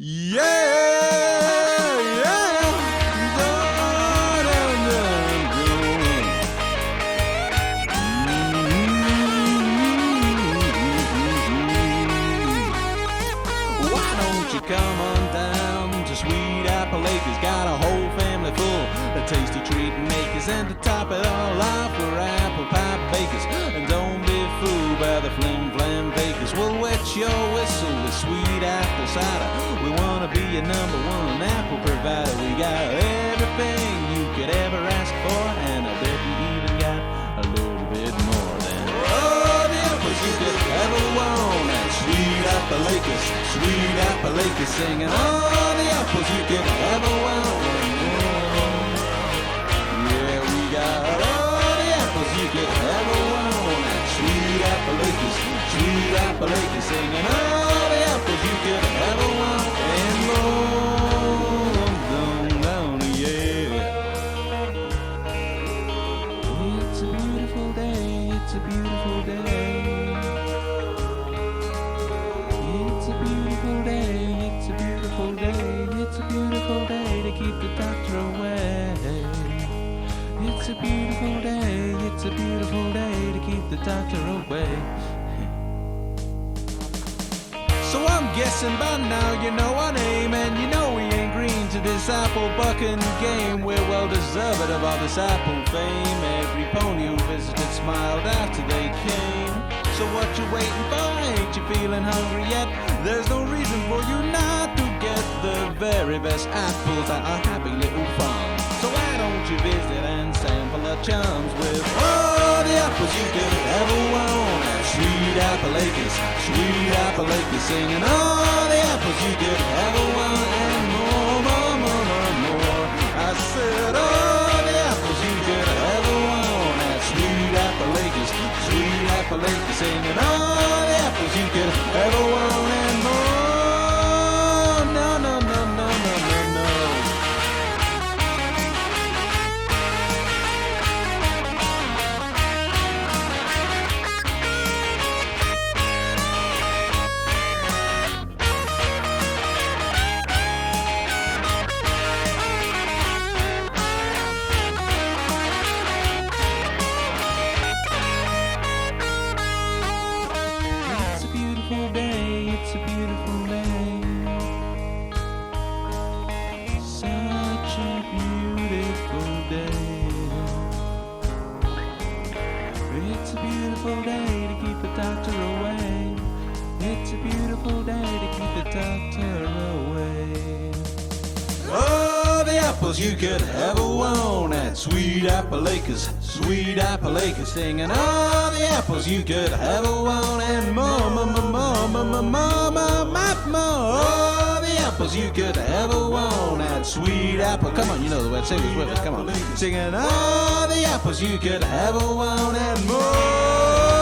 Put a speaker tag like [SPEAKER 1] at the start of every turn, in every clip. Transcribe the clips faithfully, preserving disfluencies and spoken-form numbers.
[SPEAKER 1] Yeah, yeah. Dun, dun, dun, dun. Why don't you come on down to Sweet Apple Acres? Got a whole family full of tasty treat makers, and to top it all off, we're apple pie bakers. And don't be fooled by the flim flam bakers. We'll wet your whistle with sweet apple cider. We wanna be your number one apple provider. We got everything you could ever ask for, and I bet you even got a little bit more than all the apples you could ever want at Sweet Apple Acres. Sweet Apple Acres, singing all the apples you could ever want. Yeah, we got all the apples you could ever want at Sweet Apple Acres. Sweet Apple Acres, singing all the apples you could ever want and more. Down, down, yeah. It's a beautiful day. It's a beautiful day. It's a beautiful day. It's a beautiful day. It's a beautiful day to keep the doctor away. It's a beautiful day. It's a beautiful day to keep the doctor away. So I'm guessing by now you know our name, and you know we ain't green to this apple bucking game. We're well deserved of all this apple fame. Every pony who visited smiled after they came. So what you waiting for? Ain't you feeling hungry yet? There's no reason for you not to get the very best apples at our happy little farm. So why don't you visit and sample our chums with all the apples you could ever want at Sweet Apple Acres. Sweet Apple Acres, singing all the apples you could ever want and more, more, more, more, more. I said all the apples you could ever want at Sweet Apple Acres. Sweet Apple Acres, singing all the apples you could ever want and more. No, no, no, no, no, no, no. It's a beautiful day, it's a beautiful day. Such a beautiful day. It's a beautiful day to keep the doctor away. It's a beautiful day to keep the doctor away. Oh, the apples you could ever want at Sweet Apple Acres. Sweet Apple Acres, singing all the apples you could ever want and more, more, more, more, more, more, more, more, more, more. All the apples you could ever want at Sweet Apple. Come on, you know the words. Sing this with us. Come on, singing all the apples you could ever want and more.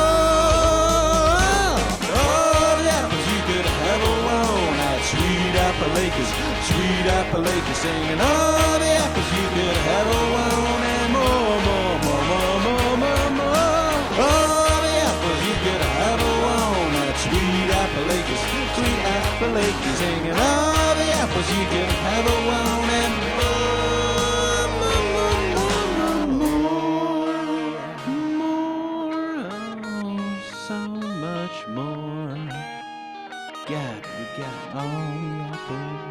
[SPEAKER 1] All the apples you could ever want at Sweet Apple Acres. Sweet Apple Acres, singing all the apples you could ever want and more, more, more, more, more, more, more. All the apples you could ever want at Sweet Apple Acres. Sweet Apple Acres, singing all the apples you could ever want and more, more, more, more, more, more, oh, so much more. God, we got all the apples.